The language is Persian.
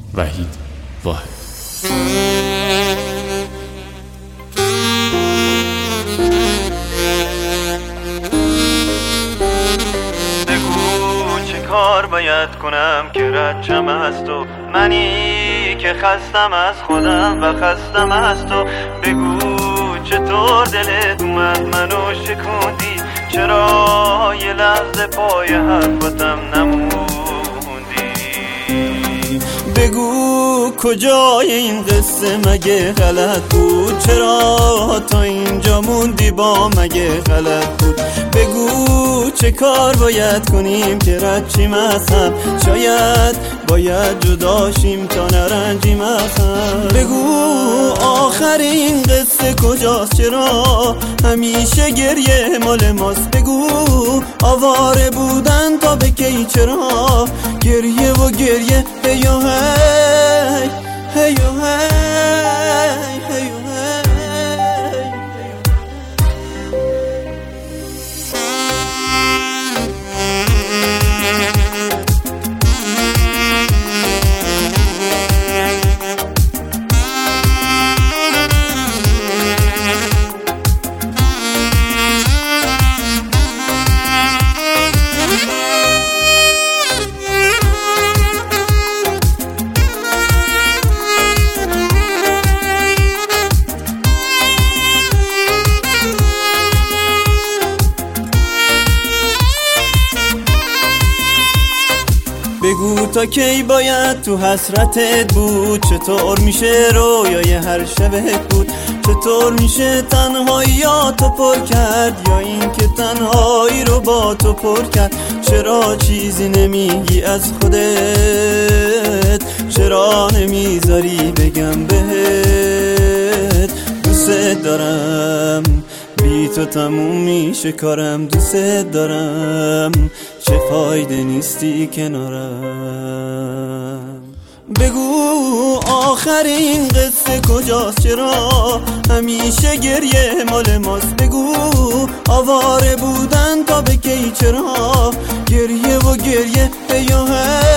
وحید واحد. بگو چه کار باید کنم که رجم از تو، منی که خستم از خودم و خستم از تو. بگو چطور دلت اومد منو شکوندی، چرا یه لحظه پای حرفتم نموندی. بگو کجای این قصه مگه غلط بود، چرا تا اینجا موندی با مگه غلط بود. بگو چه کار باید کنیم که رد چیم از هم، شاید باید جداشیم تا نرنجیم از هم. بگو آخر این قصه کجاست، چرا همیشه گریه مال ماست. بگو آواره بودن تا به کی، چرا گریه و گریه هی و هی هی و هی هی و هی. بگو تا کی باید تو حسرتت بود، چطور میشه رویای هر شبت بود، چطور میشه تنهاییاتو پر کرد یا این که تنهایی رو با تو پر کرد. چرا چیزی نمیگی از خودت، چرا نمیذاری بگم بهت دوست دارم، بی تو تموم میشه کارم، دوست دارم، چه فایده نیستی کنارم. بگو آخر این قصه کجاست، چرا همیشه گریه مال ماست. بگو آواره بودن تا به کی، چرا گریه و گریه هی و هی